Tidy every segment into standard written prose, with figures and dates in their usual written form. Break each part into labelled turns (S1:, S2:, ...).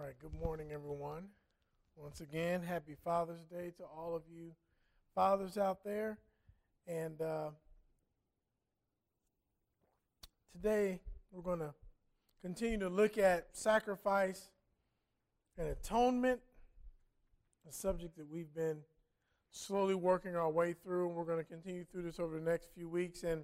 S1: right, good morning, everyone. Once again, happy Father's Day to all of you fathers out there. And today we're going to continue to look at sacrifice and atonement, a subject that we've been slowly working our way through, and we're going to continue through this over the next few weeks. And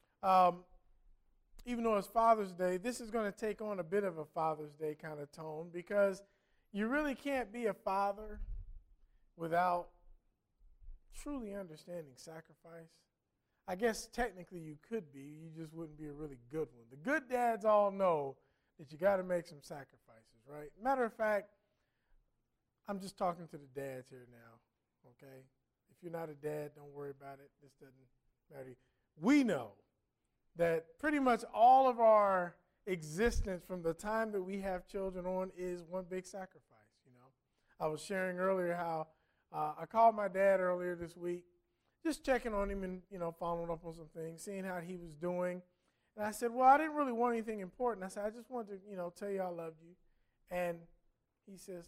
S1: even though it's Father's Day, this is going to take on a bit of a Father's Day kind of tone, because you really can't be a father without truly understanding sacrifice. I guess technically you could be, you just wouldn't be a really good one. The good dads all know that you got to make some sacrifices, right? Matter of fact, I'm just talking to the dads here now, okay? If you're not a dad, don't worry about it. This doesn't matter to you. We know that pretty much all of our existence from the time that we have children on is one big sacrifice, you know. I was sharing earlier how I called my dad earlier this week, just checking on him and, you know, following up on some things, seeing how he was doing. And I said, well, I didn't really want anything important. I said, I just wanted to, you know, tell you I loved you. And he says,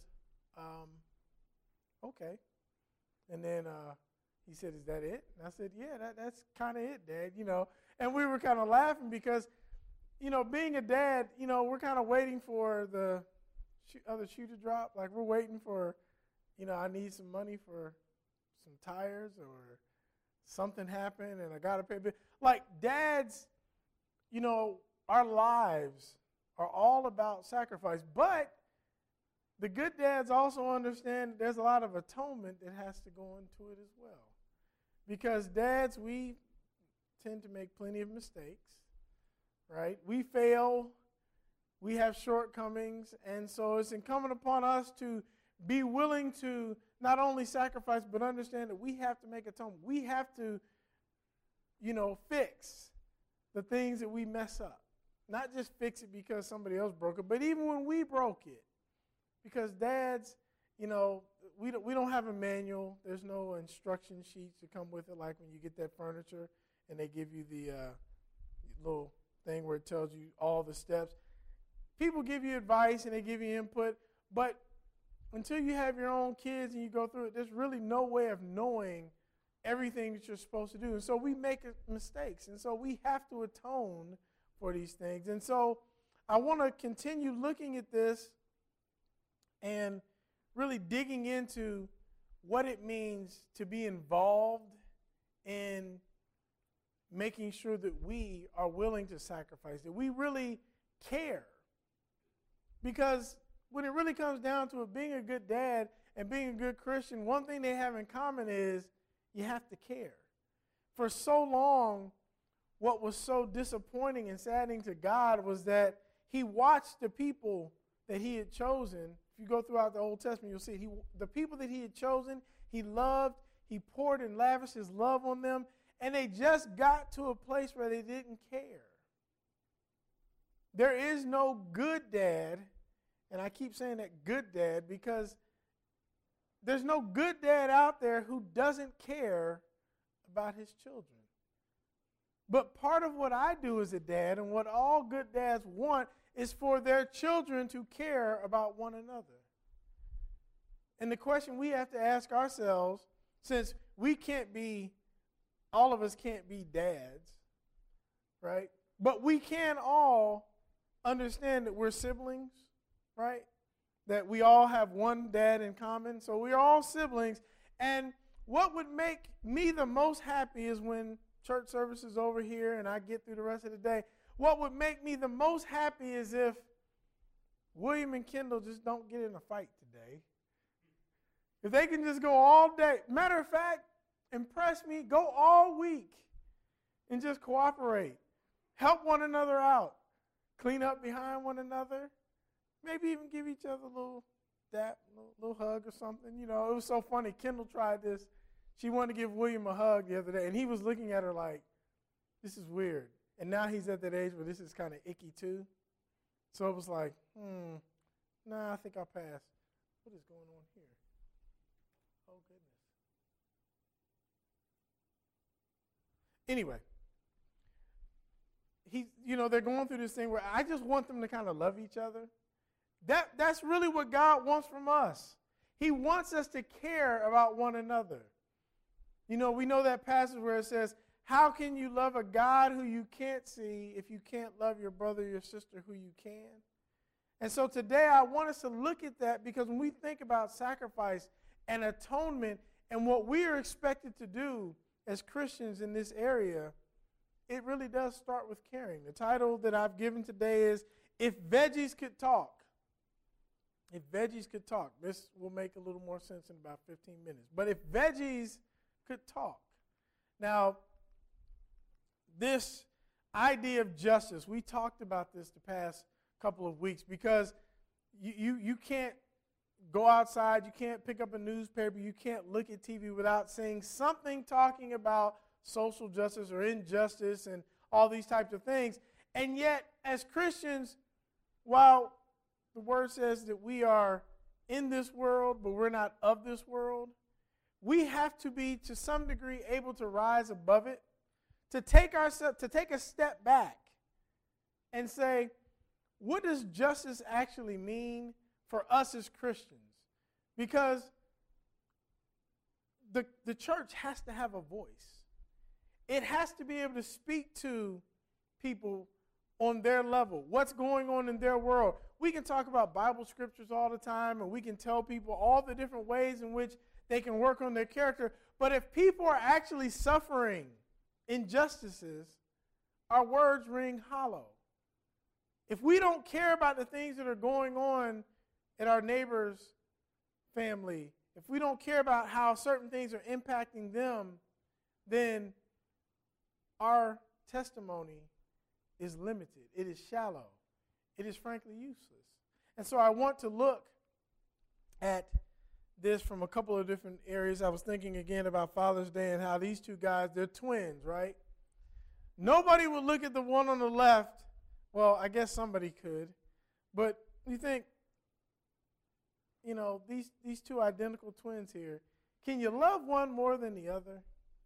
S1: okay. And then he said, is that it? And I said, yeah, that's kind of it, Dad, you know. And we were kind of laughing because, you know, being a dad, you know, we're kind of waiting for the other shoe to drop. Like, we're waiting for, you know, I need some money for some tires or something happened and I got to pay a bill. Like, dads, you know, our lives are all about sacrifice. But the good dads also understand that there's a lot of atonement that has to go into it as well. Because dads, we tend to make plenty of mistakes, right? We fail, we have shortcomings, and so it's incumbent upon us to be willing to not only sacrifice, but understand that we have to make atonement. We have to, you know, fix the things that we mess up. Not just fix it because somebody else broke it, but even when we broke it. Because dads, you know, we don't have a manual. There's no instruction sheets to come with it, like when you get that furniture and they give you the little thing where it tells you all the steps. People give you advice and they give you input, but until you have your own kids and you go through it, there's really no way of knowing everything that you're supposed to do. And so we make mistakes, and so we have to atone for these things. And so I want to continue looking at this and really digging into what it means to be involved in making sure that we are willing to sacrifice, that we really care. Because when it really comes down to it, being a good dad and being a good Christian, one thing they have in common is you have to care. For so long, what was so disappointing and saddening to God was that he watched the people that he had chosen. If you go throughout the Old Testament, you'll see the people that he had chosen, he loved, he poured and lavished his love on them, and they just got to a place where they didn't care. There is no good dad, and I keep saying that good dad because there's no good dad out there who doesn't care about his children. But part of what I do as a dad and what all good dads want is for their children to care about one another. And the question we have to ask ourselves, since all of us can't be dads, right? But we can all understand that we're siblings, right? That we all have one dad in common. So we're all siblings. And what would make me the most happy is when church service is over here and I get through the rest of the day. What would make me the most happy is if William and Kendall just don't get in a fight today. If they can just go all day. Matter of fact, impress me, go all week and just cooperate. Help one another out. Clean up behind one another. Maybe even give each other a little dap, a little hug or something. You know, it was so funny. Kendall tried this. She wanted to give William a hug the other day, and he was looking at her like, this is weird. And now he's at that age where this is kind of icky too. So it was like, nah, I think I'll pass. What is going on here? Oh, goodness. Anyway, they're going through this thing where I just want them to kind of love each other. That's really what God wants from us. He wants us to care about one another. You know, we know that passage where it says, how can you love a God who you can't see if you can't love your brother or your sister who you can? And so today I want us to look at that, because when we think about sacrifice and atonement and what we are expected to do as Christians in this area, it really does start with caring. The title that I've given today is, If Veggies Could Talk. If veggies could talk. This will make a little more sense in about 15 minutes. But if veggies could talk. Now, this idea of justice, we talked about this the past couple of weeks, because you can't go outside, you can't pick up a newspaper, you can't look at TV without seeing something talking about social justice or injustice and all these types of things. And yet, as Christians, while the word says that we are in this world, but we're not of this world, we have to be, to some degree, able to rise above it, to take a step back and say, what does justice actually mean for us as Christians? Because the church has to have a voice. It has to be able to speak to people on their level, what's going on in their world. We can talk about Bible scriptures all the time, and we can tell people all the different ways in which they can work on their character. But if people are actually suffering injustices, our words ring hollow. If we don't care about the things that are going on in our neighbor's family, if we don't care about how certain things are impacting them, then our testimony is limited. It is shallow. It is frankly useless. And so I want to look at this from a couple of different areas. I was thinking again about Father's Day and how these two guys, they're twins, right? Nobody would look at the one on the left. Well, I guess somebody could. But you think, you know, these two identical twins here, can you love one more than the other?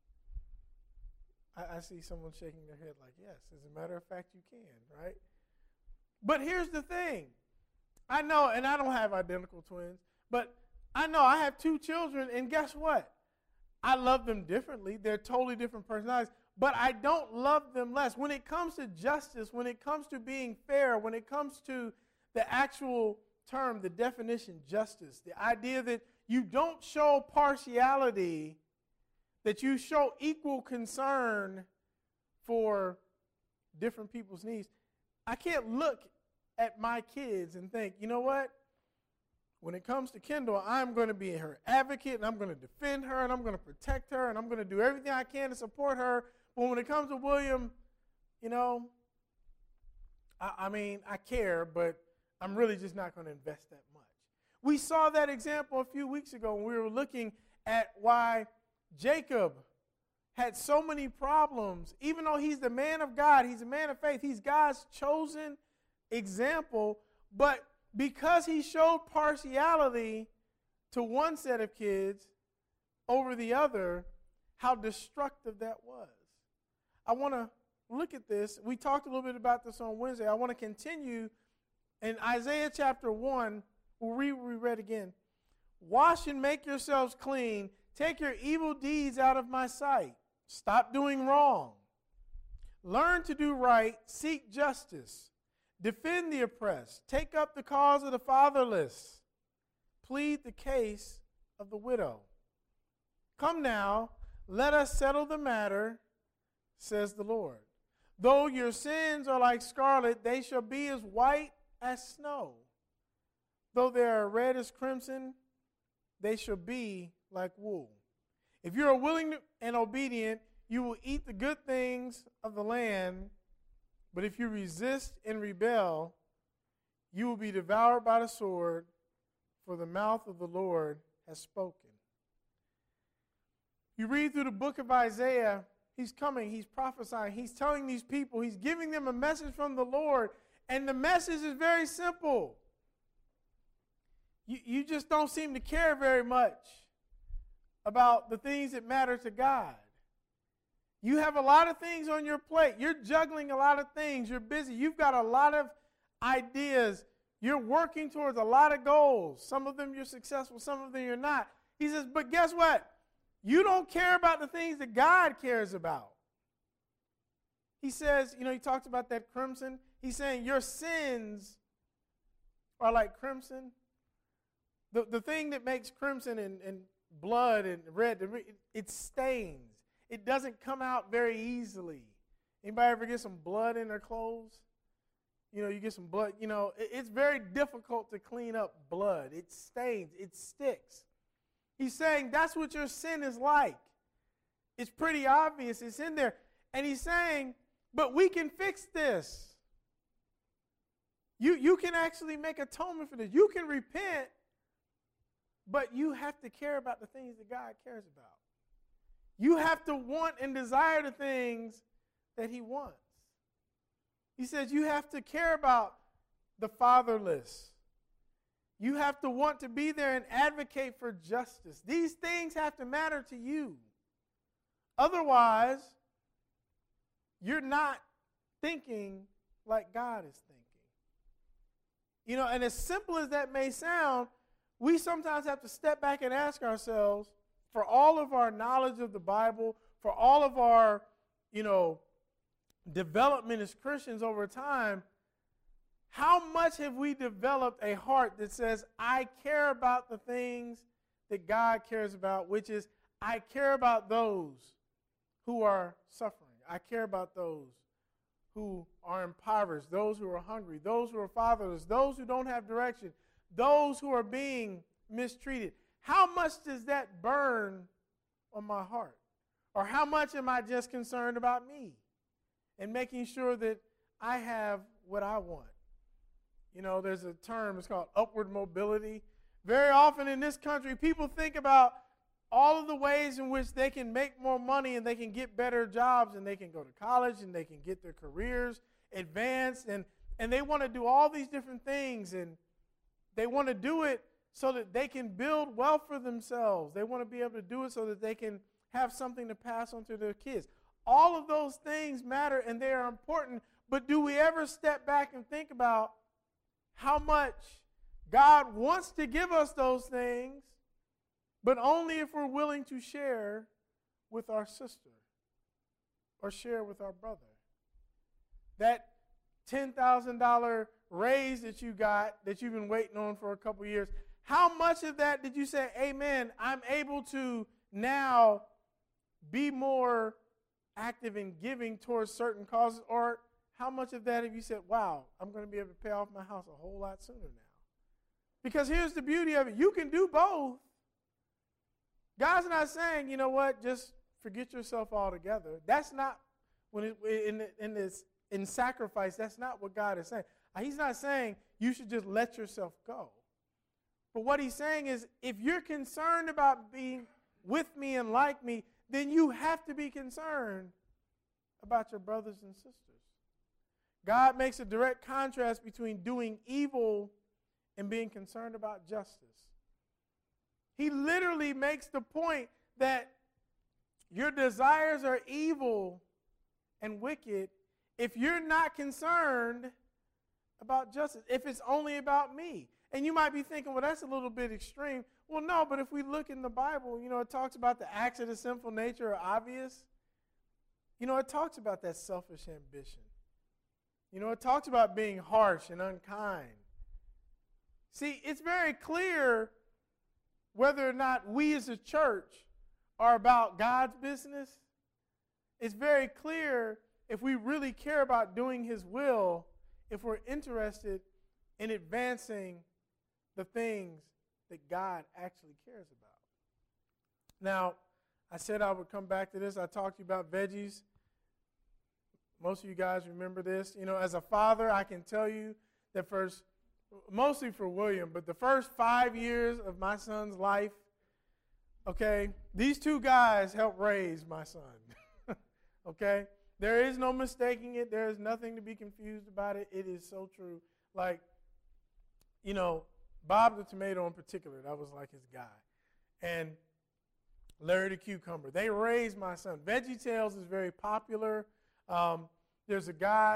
S1: I see someone shaking their head like, yes, as a matter of fact, you can, right? But here's the thing. I know, and I don't have identical twins, but I know I have two children, and guess what? I love them differently. They're totally different personalities, but I don't love them less. When it comes to justice, when it comes to being fair, when it comes to the actual term, the definition, justice, the idea that you don't show partiality, that you show equal concern for different people's needs. I can't look at my kids and think, you know what? When it comes to Kendall, I'm going to be her advocate, and I'm going to defend her, and I'm going to protect her, and I'm going to do everything I can to support her. But when it comes to William, you know, I mean, I care, but I'm really just not going to invest that much. We saw that example a few weeks ago when we were looking at why Jacob had so many problems. Even though he's the man of God, he's a man of faith, he's God's chosen example, but because he showed partiality to one set of kids over the other, how destructive that was. I want to look at this. We talked a little bit about this on Wednesday. I want to continue in Isaiah chapter 1. We'll reread again. Wash and make yourselves clean. Take your evil deeds out of my sight. Stop doing wrong. Learn to do right. Seek justice. Defend the oppressed. Take up the cause of the fatherless. Plead the case of the widow. Come now, let us settle the matter, says the Lord. Though your sins are like scarlet, they shall be as white as snow. Though they are red as crimson, they shall be like wool. If you are willing and obedient, you will eat the good things of the land. But if you resist and rebel, you will be devoured by the sword, for the mouth of the Lord has spoken. You read through the book of Isaiah, he's coming, he's prophesying, he's telling these people, he's giving them a message from the Lord, and the message is very simple. You just don't seem to care very much about the things that matter to God. You have a lot of things on your plate. You're juggling a lot of things. You're busy. You've got a lot of ideas. You're working towards a lot of goals. Some of them you're successful, some of them you're not. He says, but guess what? You don't care about the things that God cares about. He says, he talks about that crimson. He's saying your sins are like crimson. The thing that makes crimson and blood and red, it stains. It doesn't come out very easily. Anybody ever get some blood in their clothes? You get some blood. It's very difficult to clean up blood. It stains. It sticks. He's saying that's what your sin is like. It's pretty obvious. It's in there. And he's saying, but we can fix this. You can actually make atonement for this. You can repent, but you have to care about the things that God cares about. You have to want and desire the things that he wants. He says you have to care about the fatherless. You have to want to be there and advocate for justice. These things have to matter to you. Otherwise, you're not thinking like God is thinking. And as simple as that may sound, we sometimes have to step back and ask ourselves, for all of our knowledge of the Bible, for all of our, development as Christians over time, how much have we developed a heart that says, I care about the things that God cares about, which is, I care about those who are suffering. I care about those who are impoverished, those who are hungry, those who are fatherless, those who don't have direction, those who are being mistreated. How much does that burn on my heart? Or how much am I just concerned about me and making sure that I have what I want? There's a term, it's called upward mobility. Very often in this country, people think about all of the ways in which they can make more money and they can get better jobs and they can go to college and they can get their careers advanced and they want to do all these different things and they want to do it so that they can build wealth for themselves. They want to be able to do it so that they can have something to pass on to their kids. All of those things matter and they are important, but do we ever step back and think about how much God wants to give us those things, but only if we're willing to share with our sister or share with our brother? That $10,000 raise that you got, that you've been waiting on for a couple years, how much of that did you say, amen, I'm able to now be more active in giving towards certain causes? Or how much of that have you said, wow, I'm going to be able to pay off my house a whole lot sooner now? Because here's the beauty of it. You can do both. God's not saying, you know what, just forget yourself altogether. That's not, in sacrifice, that's not what God is saying. He's not saying you should just let yourself go. But what he's saying is, if you're concerned about being with me and like me, then you have to be concerned about your brothers and sisters. God makes a direct contrast between doing evil and being concerned about justice. He literally makes the point that your desires are evil and wicked if you're not concerned about justice, if it's only about me. And you might be thinking, well, that's a little bit extreme. Well, no, but if we look in the Bible, it talks about the acts of the sinful nature are obvious. It talks about that selfish ambition. It talks about being harsh and unkind. See, it's very clear whether or not we as a church are about God's business. It's very clear if we really care about doing his will, if we're interested in advancing the things that God actually cares about. Now, I said I would come back to this. I talked to you about veggies. Most of you guys remember this. As a father, I can tell you that mostly for William, but the first 5 years of my son's life, okay, these two guys helped raise my son. Okay? There is no mistaking it. There is nothing to be confused about it. It is so true. Like, Bob the Tomato in particular, that was like his guy. And Larry the Cucumber. They raised my son. VeggieTales is very popular. There's a guy,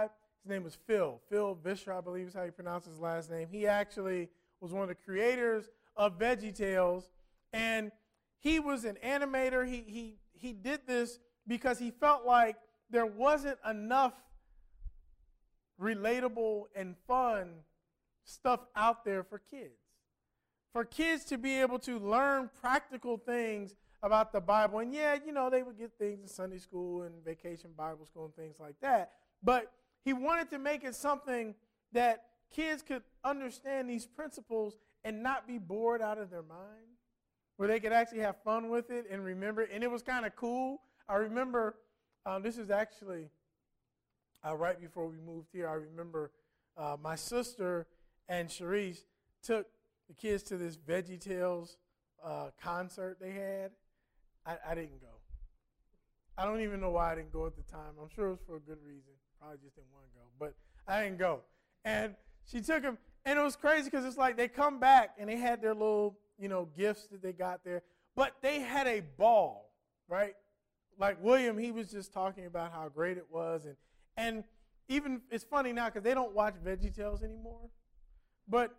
S1: His name was Phil. Phil Vischer, I believe is how you pronounce his last name. He actually was one of the creators of VeggieTales, and he was an animator. He did this because he felt like there wasn't enough relatable and fun stuff out there for kids. For kids to be able to learn practical things about the Bible. And yeah, they would get things in Sunday school and vacation Bible school and things like that. But he wanted to make it something that kids could understand these principles and not be bored out of their mind, where they could actually have fun with it and remember it. And it was kind of cool. I remember, this is actually right before we moved here, I remember my sister and Sharice took the kids to this VeggieTales concert they had. I didn't go. I don't even know why I didn't go at the time. I'm sure it was for a good reason. Probably just didn't want to go. But I didn't go. And she took them, and it was crazy because it's like they come back, and they had their little, gifts that they got there. But they had a ball, right? Like William, he was just talking about how great it was. And even, it's funny now because they don't watch VeggieTales anymore. But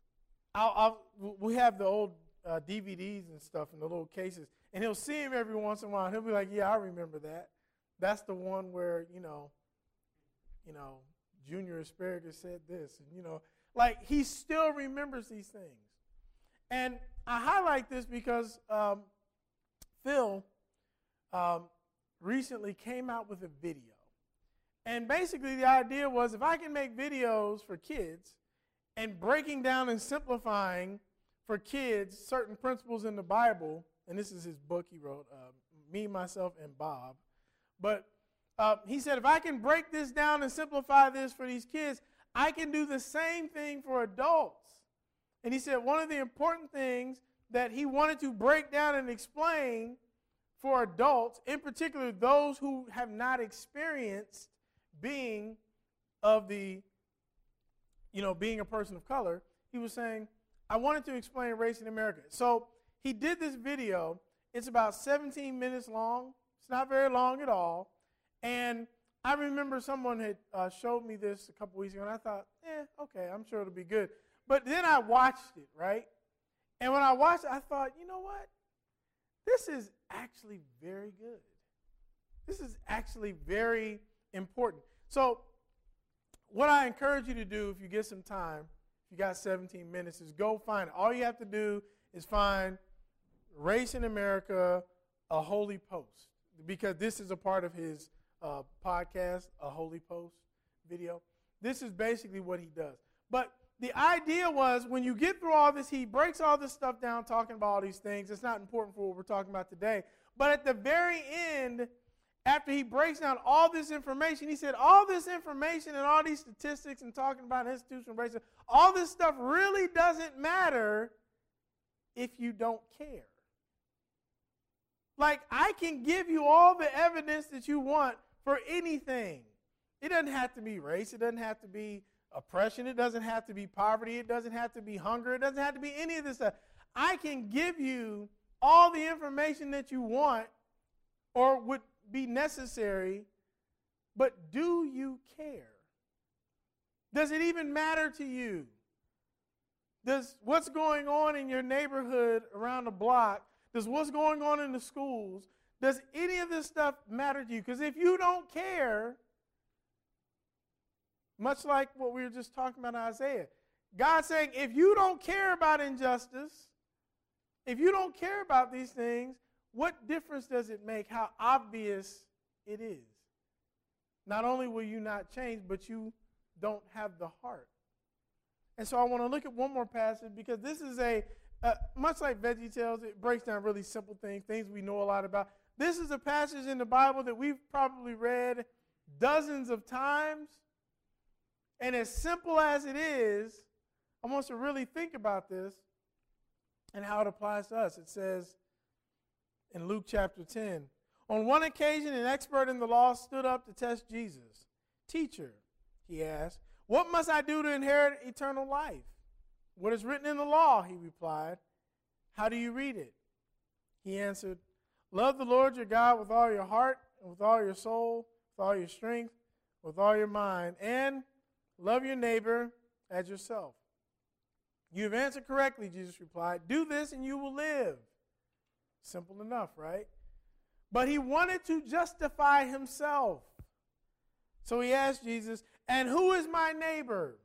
S1: we have the old DVDs and stuff in the little cases, and he'll see him every once in a while, and he'll be like, yeah, I remember that. That's the one where, Junior Asparagus said this, and, like he still remembers these things. And I highlight this because Phil recently came out with a video. And basically the idea was if I can make videos for kids and breaking down and simplifying for kids certain principles in the Bible, and this is his book he wrote, Me, Myself, and Bob. But he said, if I can break this down and simplify this for these kids, I can do the same thing for adults. And he said one of the important things that he wanted to break down and explain for adults, in particular those who have not experienced being being a person of color, he was saying, I wanted to explain race in America. So he did this video. It's about 17 minutes long. It's not very long at all. And I remember someone had showed me this a couple weeks ago, and I thought, okay, I'm sure it'll be good. But then I watched it, right? And when I watched it, I thought, you know what? This is actually very good. This is actually very important. So what I encourage you to do if you get some time, if you got 17 minutes, is go find it. All you have to do is find Race in America, A Holy Post, because this is a part of his podcast, A Holy Post video. This is basically what he does. But the idea was when you get through all this, he breaks all this stuff down, talking about all these things. It's not important for what we're talking about today. But at the very end, after he breaks down all this information, he said all this information and all these statistics and talking about institutional racism, all this stuff really doesn't matter if you don't care. Like, I can give you all the evidence that you want for anything. It doesn't have to be race. It doesn't have to be oppression. It doesn't have to be poverty. It doesn't have to be hunger. It doesn't have to be any of this stuff. I can give you all the information that you want or would be necessary, but do you care? Does it even matter to you? Does what's going on in your neighborhood around the block, does what's going on in the schools, does any of this stuff matter to you? Because if you don't care, much like what we were just talking about in Isaiah, God's saying, if you don't care about injustice, if you don't care about these things, what difference does it make how obvious it is? Not only will you not change, but you don't have the heart. And so I want to look at one more passage because this is much like VeggieTales, it breaks down really simple things we know a lot about. This is a passage in the Bible that we've probably read dozens of times. And as simple as it is, I want us to really think about this and how it applies to us. It says in Luke chapter 10, on one occasion, an expert in the law stood up to test Jesus. Teacher, he asked, what must I do to inherit eternal life? What is written in the law? He replied. How do you read it? He answered, love the Lord your God with all your heart and with all your soul, with all your strength, with all your mind, and love your neighbor as yourself. You have answered correctly, Jesus replied. Do this and you will live. Simple enough, right? But he wanted to justify himself. So he asked Jesus, and who is my neighbor?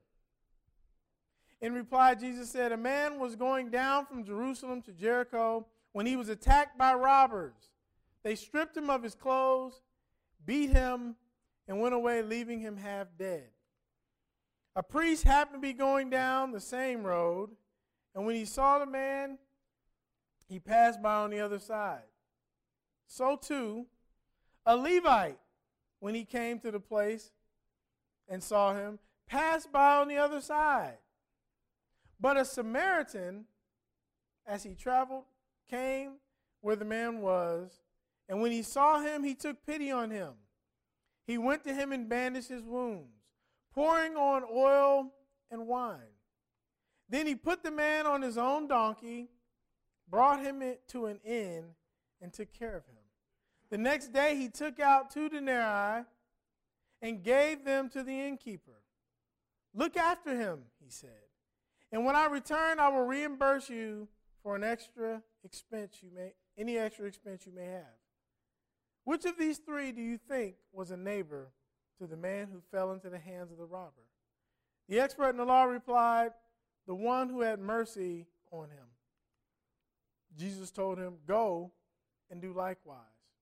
S1: In reply, Jesus said, a man was going down from Jerusalem to Jericho when he was attacked by robbers. They stripped him of his clothes, beat him, and went away, leaving him half dead. A priest happened to be going down the same road, and when he saw the man, he passed by on the other side. So too, a Levite, when he came to the place and saw him, passed by on the other side. But a Samaritan, as he traveled, came where the man was, and when he saw him, he took pity on him. He went to him and bandaged his wounds, pouring on oil and wine. Then he put the man on his own donkey, brought him to an inn, and took care of him. The next day he took out 2 denarii and gave them to the innkeeper. Look after him, he said, and when I return, I will reimburse you for any extra expense you may have. Which of these 3 do you think was a neighbor to the man who fell into the hands of the robber? The expert in the law replied, the one who had mercy on him. Jesus told him, go and do likewise.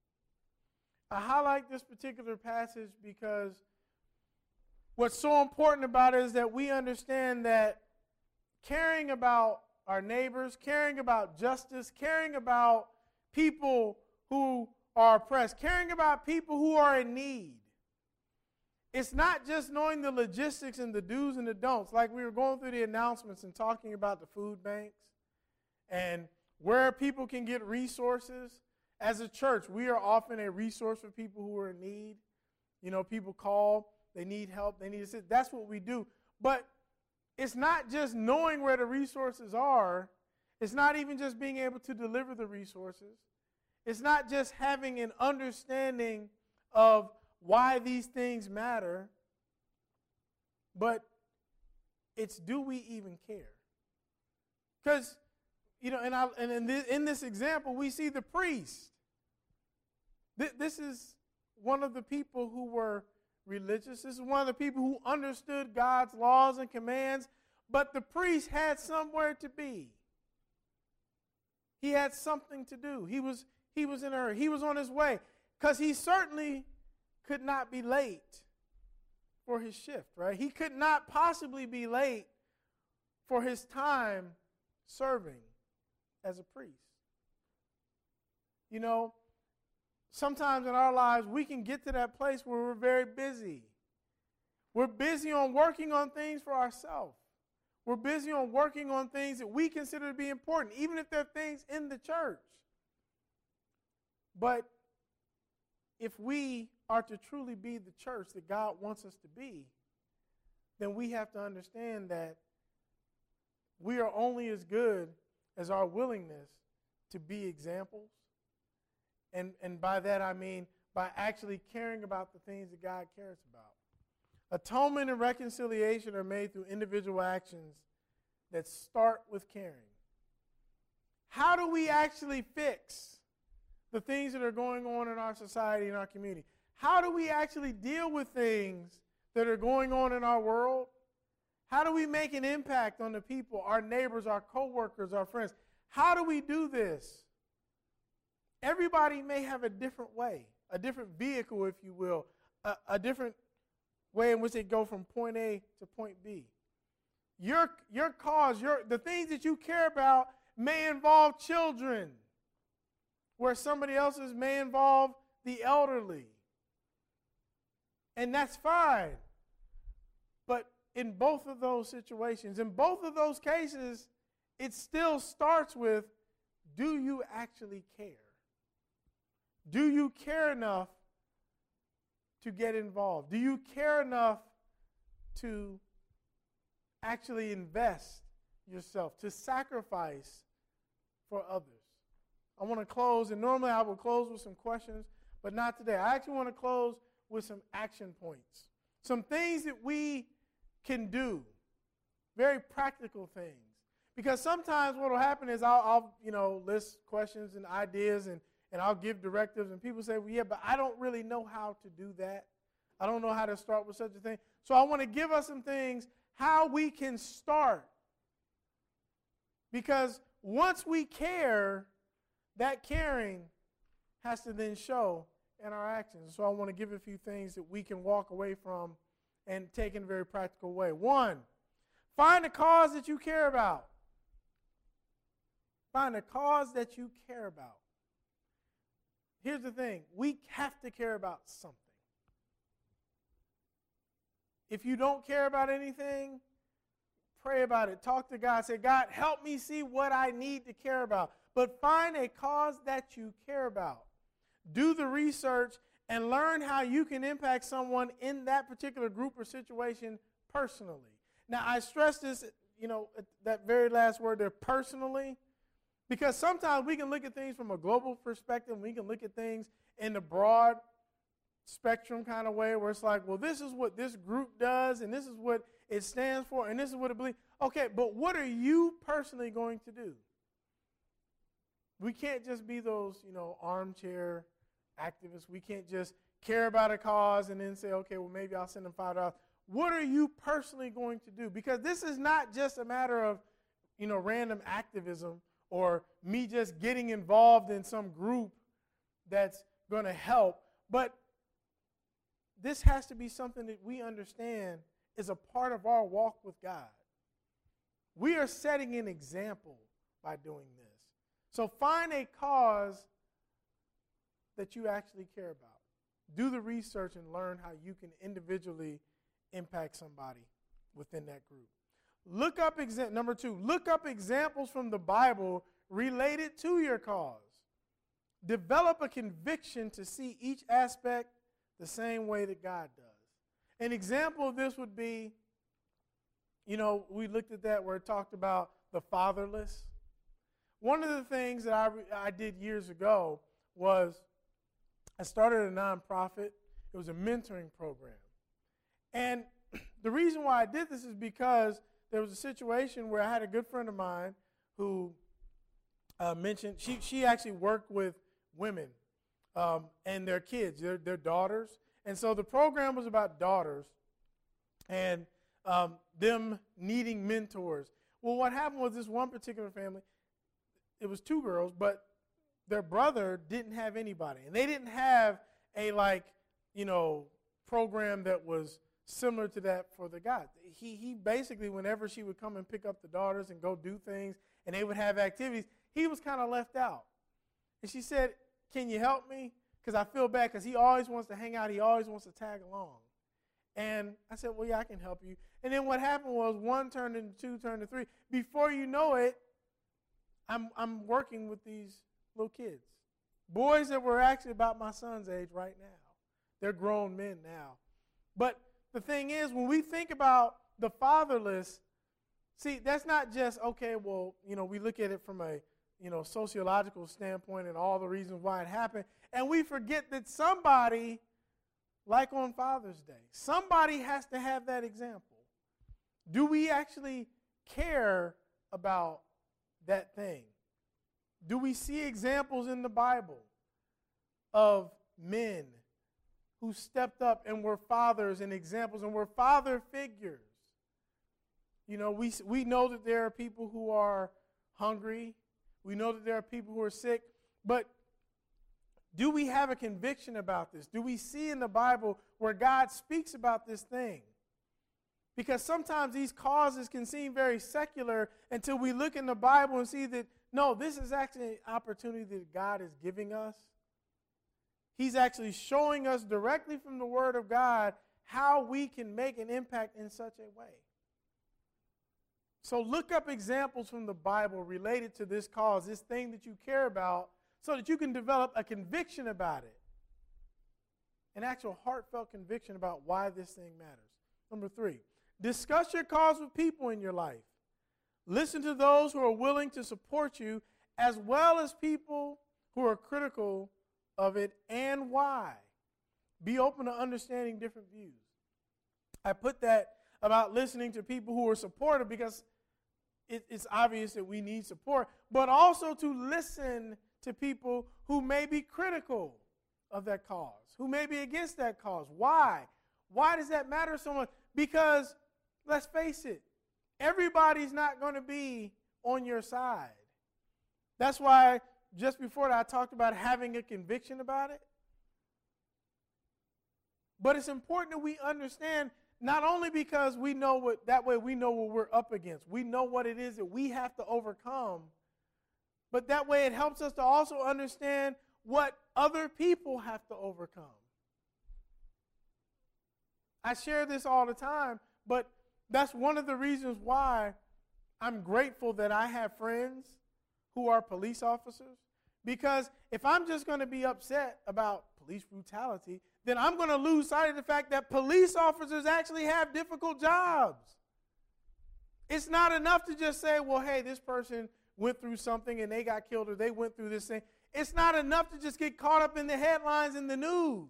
S1: I highlight this particular passage because what's so important about it is that we understand that caring about our neighbors, caring about justice, caring about people who are oppressed, caring about people who are in need. It's not just knowing the logistics and the do's and the don'ts. Like we were going through the announcements and talking about the food banks and where people can get resources. As a church, we are often a resource for people who are in need. You know, people call, they need help, they need assistance. That's what we do. But it's not just knowing where the resources are. It's not even just being able to deliver the resources. It's not just having an understanding of why these things matter, but it's do we even care? Because, you know, in this example, we see the priest. This is one of the people who were religious. This is one of the people who understood God's laws and commands, but the priest had somewhere to be. He had something to do. He was in a hurry. He was on his way because he certainly could not be late for his shift, right? He could not possibly be late for his time serving as a priest. You know, sometimes in our lives we can get to that place where we're very busy. We're busy on working on things for ourselves. We're busy on working on things that we consider to be important, even if they're things in the church. But if we are to truly be the church that God wants us to be, then we have to understand that we are only as good as our willingness to be examples. And by that I mean by actually caring about the things that God cares about. Atonement and reconciliation are made through individual actions that start with caring. How do we actually fix the things that are going on in our society and our community? How do we actually deal with things that are going on in our world? How do we make an impact on the people, our neighbors, our coworkers, our friends? How do we do this? Everybody may have a different way, a different vehicle, if you will, a different way in which they go from point A to point B. Your cause, the things that you care about may involve children, where somebody else's may involve the elderly. And that's fine. But in both of those situations, in both of those cases, it still starts with, do you actually care? Do you care enough to get involved? Do you care enough to actually invest yourself, to sacrifice for others? I want to close, and normally I would close with some questions, but not today. I actually want to close with some action points. some things that we can do, very practical things. Because sometimes what will happen is I'll list questions and ideas and I'll give directives, and people say, well, yeah, but I don't really know how to do that. I don't know how to start with such a thing. So I want to give us some things how we can start. Because once we care, that caring has to then show in our actions. So I want to give a few things that we can walk away from and take in a very practical way. 1, find a cause that you care about. Find a cause that you care about. Here's the thing. We have to care about something. If you don't care about anything, pray about it. Talk to God. Say, God, help me see what I need to care about. But find a cause that you care about. Do the research and learn how you can impact someone in that particular group or situation personally. Now, I stress this, that very last word there, personally, because sometimes we can look at things from a global perspective. We can look at things in the broad spectrum kind of way where it's like, well, this is what this group does, and this is what it stands for, and this is what it believes. Okay, but what are you personally going to do? We can't just be those, armchair activists. We can't just care about a cause and then say, okay, well, maybe I'll send them $5. What are you personally going to do? Because this is not just a matter of, random activism or me just getting involved in some group that's going to help. But this has to be something that we understand is a part of our walk with God. We are setting an example by doing this. So find a cause that you actually care about. Do the research and learn how you can individually impact somebody within that group. Number 2, look up examples from the Bible related to your cause. Develop a conviction to see each aspect the same way that God does. An example of this would be, we looked at that where it talked about the fatherless. One of the things that I did years ago was I started a nonprofit. It was a mentoring program. And the reason why I did this is because there was a situation where I had a good friend of mine who mentioned she actually worked with women and their kids, their daughters. And so the program was about daughters and them needing mentors. Well, what happened was this one particular family, it was 2 girls, but their brother didn't have anybody. And they didn't have a, program that was similar to that for the guys. He basically, whenever she would come and pick up the daughters and go do things, and they would have activities, he was kind of left out. And she said, can you help me? Because I feel bad because he always wants to hang out. He always wants to tag along. And I said, well, yeah, I can help you. And then what happened was 1 turned into 2, turned to 3. Before you know it, I'm working with these little kids. Boys that were actually about my son's age right now. They're grown men now. But the thing is, when we think about the fatherless, see, that's not just, okay, well, we look at it from a, sociological standpoint and all the reasons why it happened, and we forget that somebody, like on Father's Day, somebody has to have that example. Do we actually care about that thing? Do we see examples in the Bible of men who stepped up and were fathers and examples and were father figures? We know that there are people who are hungry. We know that there are people who are sick. But do we have a conviction about this? Do we see in the Bible where God speaks about this thing? Because sometimes these causes can seem very secular until we look in the Bible and see that, no, this is actually an opportunity that God is giving us. He's actually showing us directly from the Word of God how we can make an impact in such a way. So look up examples from the Bible related to this cause, this thing that you care about, so that you can develop a conviction about it. An actual heartfelt conviction about why this thing matters. Number 3, discuss your cause with people in your life. Listen to those who are willing to support you, as well as people who are critical of it and why. Be open to understanding different views. I put that about listening to people who are supportive because it's obvious that we need support, but also to listen to people who may be critical of that cause, who may be against that cause. Why? Why does that matter so much? Because, let's face it, everybody's not going to be on your side. That's why just before that I talked about having a conviction about it. But it's important that we understand, not only because we know what we're up against. We know what it is that we have to overcome. But that way it helps us to also understand what other people have to overcome. I share this all the time, but that's one of the reasons why I'm grateful that I have friends who are police officers. Because if I'm just going to be upset about police brutality, then I'm going to lose sight of the fact that police officers actually have difficult jobs. It's not enough to just say, well, hey, this person went through something and they got killed, or they went through this thing. It's not enough to just get caught up in the headlines in the news.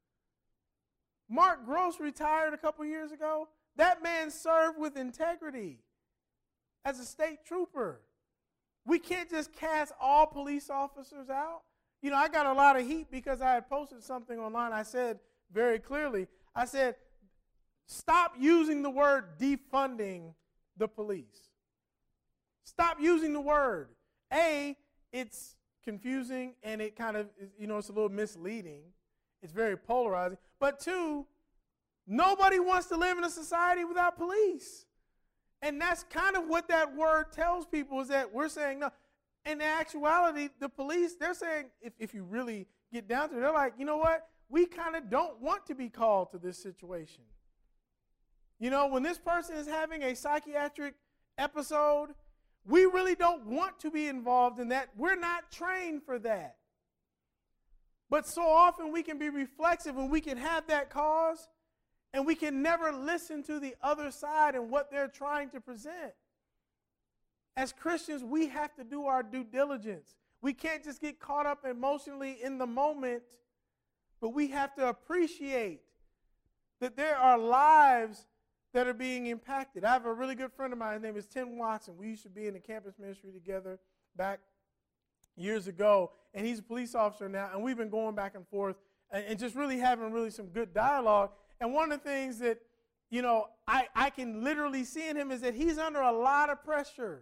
S1: Mark Gross retired a couple years ago. That man served with integrity as a state trooper. We can't just cast all police officers out. You know, I got a lot of heat because I had posted something online. I said very clearly, I said, stop using the word defunding the police. Stop using the word. A, it's confusing and it kind of, it's a little misleading. It's very polarizing. But two, nobody wants to live in a society without police. And that's kind of what that word tells people, is that we're saying no. In actuality, the police, they're saying, if you really get down to it, they're like, you know what? We kind of don't want to be called to this situation. You know, when this person is having a psychiatric episode, we really don't want to be involved in that. We're not trained for that. But so often we can be reflexive and we can have that cause, and we can never listen to the other side and what they're trying to present. As Christians, we have to do our due diligence. We can't just get caught up emotionally in the moment, but we have to appreciate that there are lives that are being impacted. I have a really good friend of mine. His name is Tim Watson. We used to be in the campus ministry together back years ago, and he's a police officer now, and we've been going back and forth and just really having really some good dialogue. And one of the things that, I can literally see in him is that he's under a lot of pressure.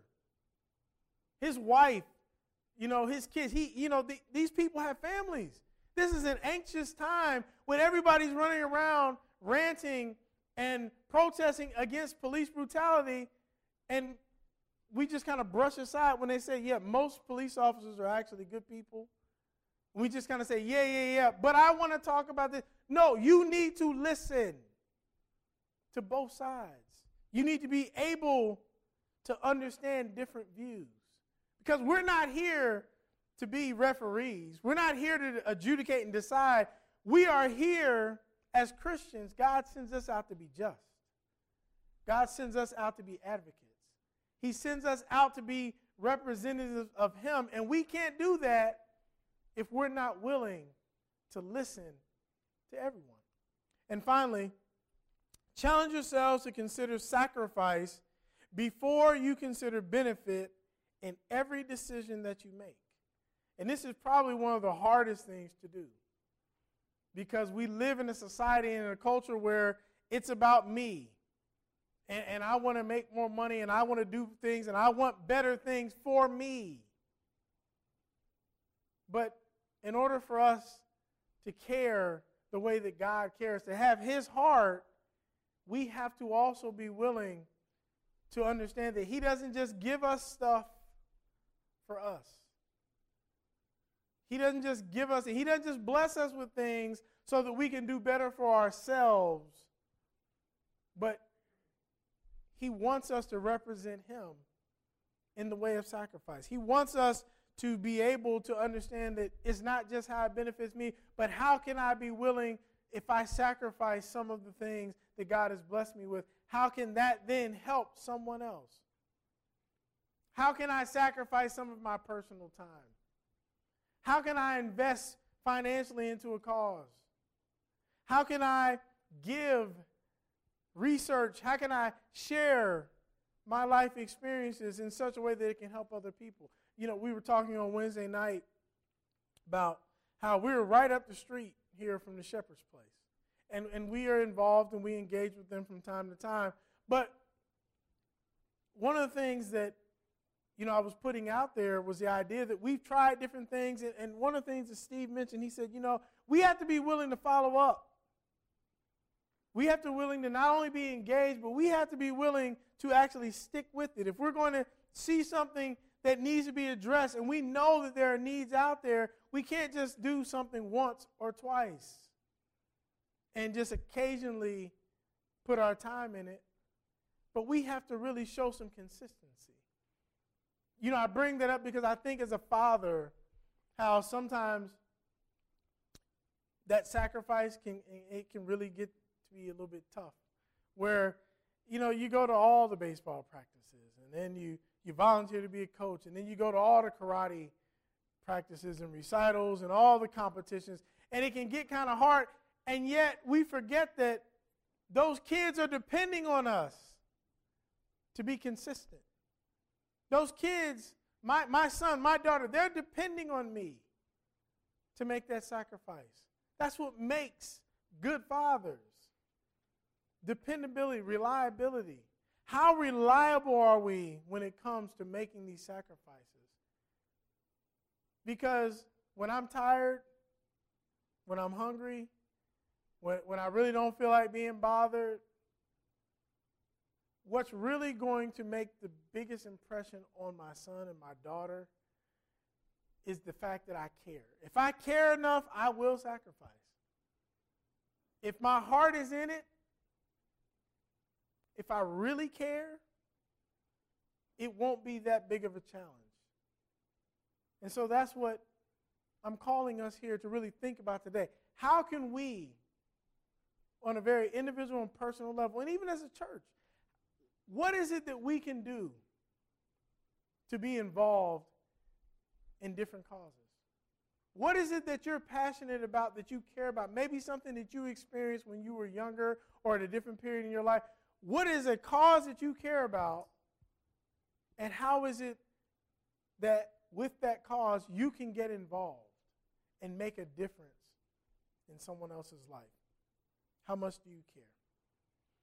S1: His wife, his kids, these people have families. This is an anxious time when everybody's running around ranting and protesting against police brutality, and we just kind of brush aside when they say, yeah, most police officers are actually good people. We just kind of say, yeah, but I want to talk about this. No, you need to listen to both sides. You need to be able to understand different views. Because we're not here to be referees. We're not here to adjudicate and decide. We are here as Christians. God sends us out to be just. God sends us out to be advocates. He sends us out to be representatives of Him. And we can't do that if we're not willing to listen to everyone. And finally, challenge yourselves to consider sacrifice before you consider benefit in every decision that you make. And this is probably one of the hardest things to do, because we live in a society and in a culture where it's about me, and I want to make more money, and I want to do things, and I want better things for me. But in order for us to care the way that God cares, to have His heart, we have to also be willing to understand that He doesn't just give us stuff for us. He doesn't just give us, He doesn't just bless us with things so that we can do better for ourselves, but He wants us to represent Him in the way of sacrifice. He wants us to be able to understand that it's not just how it benefits me, but how can I be willing, if I sacrifice some of the things that God has blessed me with, how can that then help someone else? How can I sacrifice some of my personal time? How can I invest financially into a cause? How can I give research? How can I share my life experiences in such a way that it can help other people? You know, we were talking on Wednesday night about how we were right up the street here from the Shepherd's Place. And we are involved and we engage with them from time to time. But one of the things that, you know, I was putting out there was the idea that we've tried different things. And one of the things that Steve mentioned, he said, you know, we have to be willing to follow up. We have to be willing to not only be engaged, but we have to be willing to actually stick with it. If we're going to see something that needs to be addressed and we know that there are needs out there, we can't just do something once or twice and just occasionally put our time in it. But we have to really show some consistency. You know, I bring that up because I think as a father, how sometimes that sacrifice can really get to be a little bit tough. Where, you know, you go to all the baseball practices, and then you volunteer to be a coach, and then you go to all the karate practices and recitals and all the competitions, and it can get kind of hard, and yet we forget that those kids are depending on us to be consistent. Those kids, my son, my daughter, they're depending on me to make that sacrifice. That's what makes good fathers. Dependability, reliability. How reliable are we when it comes to making these sacrifices? Because when I'm tired, when I'm hungry, when I really don't feel like being bothered, what's really going to make the biggest impression on my son and my daughter is the fact that I care. If I care enough, I will sacrifice. If my heart is in it, if I really care, it won't be that big of a challenge. And so that's what I'm calling us here to really think about today. How can we, on a very individual and personal level, and even as a church, what is it that we can do to be involved in different causes? What is it that you're passionate about, that you care about? Maybe something that you experienced when you were younger or at a different period in your life. What is a cause that you care about, and how is it that with that cause you can get involved and make a difference in someone else's life? How much do you care?